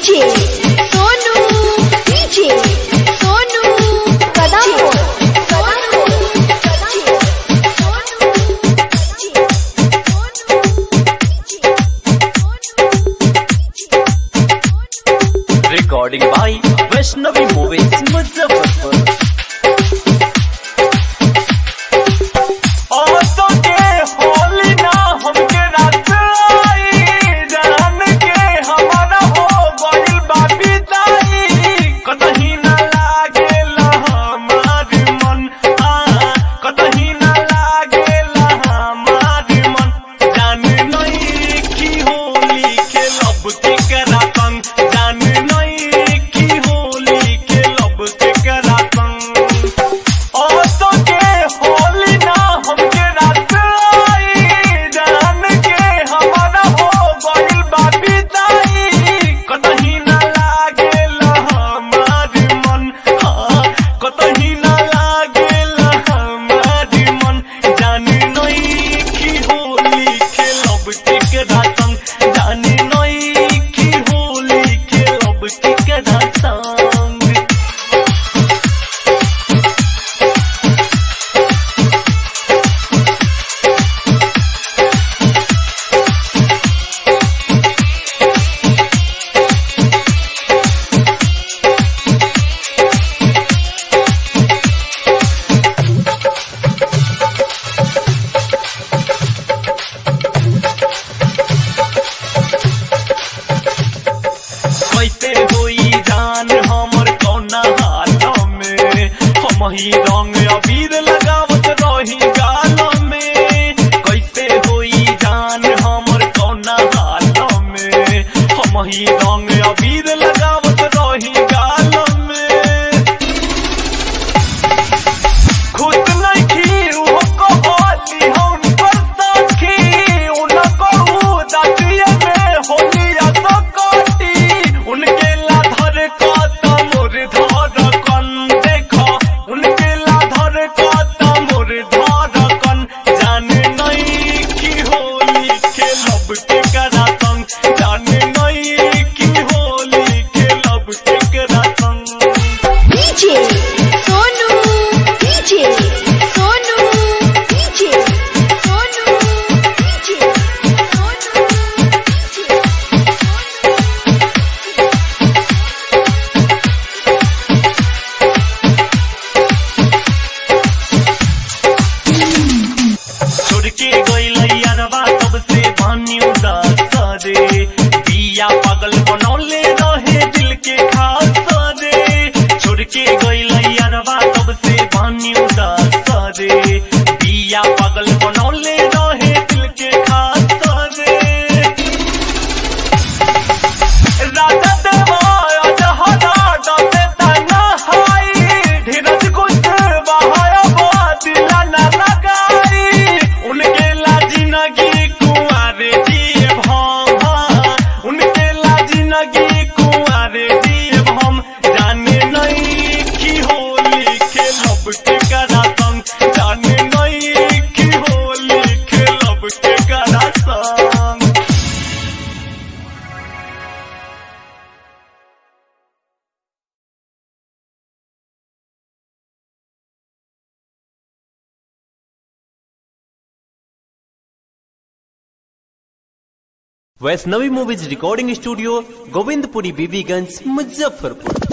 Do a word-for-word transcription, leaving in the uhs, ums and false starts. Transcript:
DJ Sonu DJ Sonu Kadam recording by Vaishnavi movies Muzaffarpur. ही रंग अबीर लगावत रही गाल में, कैसे होई जान हमर कौना हाल में। हम ही रंग अबीर लगावत रही गाल में, खुद नहीं वो कहली हम पर सखी उनको दातिया में होलिया तो काटी उनके लाधर का तमोर धर कन देखो उनके लाधर का तमोर धर कन जाने नहीं की होली खेलब के करा संग, जाने नहीं की होली खेलब के करा संग। DJ Sonu DJ Sonu DJ Sonu DJ Sonu छोड़ के गई यारवा तब से बानी उदास रे, बिया पागल बनौले रहे दिल के खास रे। छोड़ के गई यारवा तब से बानी उदास रे, बिया पागल बनौले रहे दिल के खास रे। राजा देवा जहरा डसे तना हाई, धीरज कुछ बहाया दिला ना लगाई उनके लाजी नगी कुआरे दिए भम, उनके लाजी नगी कुआरे दिए भम। जाने नहीं की होली खेलब के करा संग, जाने नहीं की होली खेलब के करा संग। Vaishnavi movies recording studio Govindpuri Bibiganj Muzaffarpur.